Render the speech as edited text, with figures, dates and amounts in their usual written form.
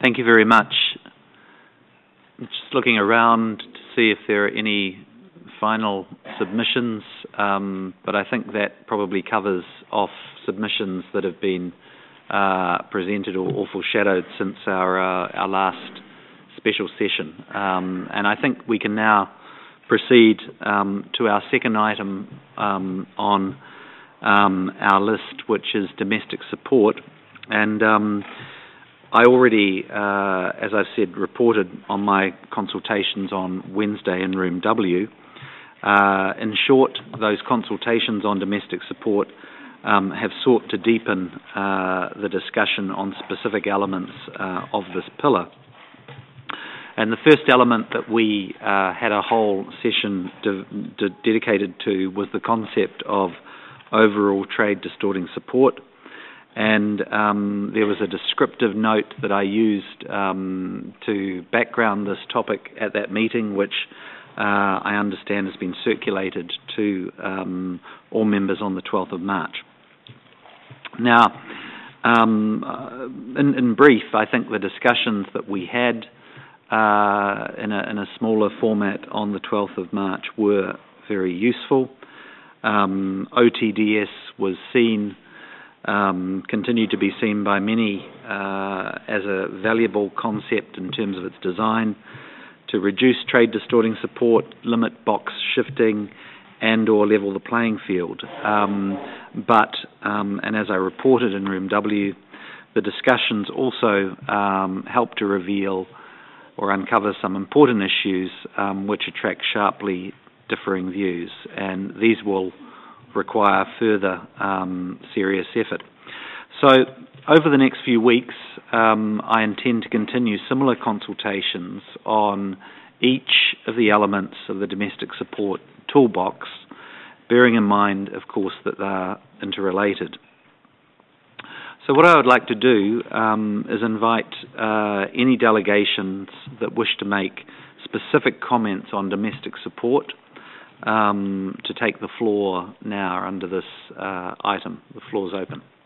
Thank you very much. I'm just looking around to see if there are any final submissions, but I think that probably covers off submissions that have been presented or foreshadowed since our last special session. And I think we can now proceed to our second item on our list, which is domestic support. And I already, as I've said, reported on my consultations on Wednesday in Room W. In short, those consultations on domestic support have sought to deepen the discussion on specific elements of this pillar. And the first element that we had a whole session dedicated to was the concept of overall trade distorting support. And there was a descriptive note that I used to background this topic at that meeting, which I understand has been circulated to all members on the 12th of March. Now, in brief, I think the discussions that we had in a smaller format on the 12th of March were very useful. OTDS was seen, continued to be seen by many as a valuable concept in terms of its design to reduce trade distorting support, limit box shifting, and or level the playing field. But as I reported in Room W, the discussions also helped to reveal or uncover some important issues which attract sharply differing views, and these will require further serious effort. So over the next few weeks, I intend to continue similar consultations on each of the elements of the domestic support toolbox, bearing in mind, of course, that they are interrelated. So what I would like to do is invite any delegations that wish to make specific comments on domestic support to take the floor now under this item. The floor is open.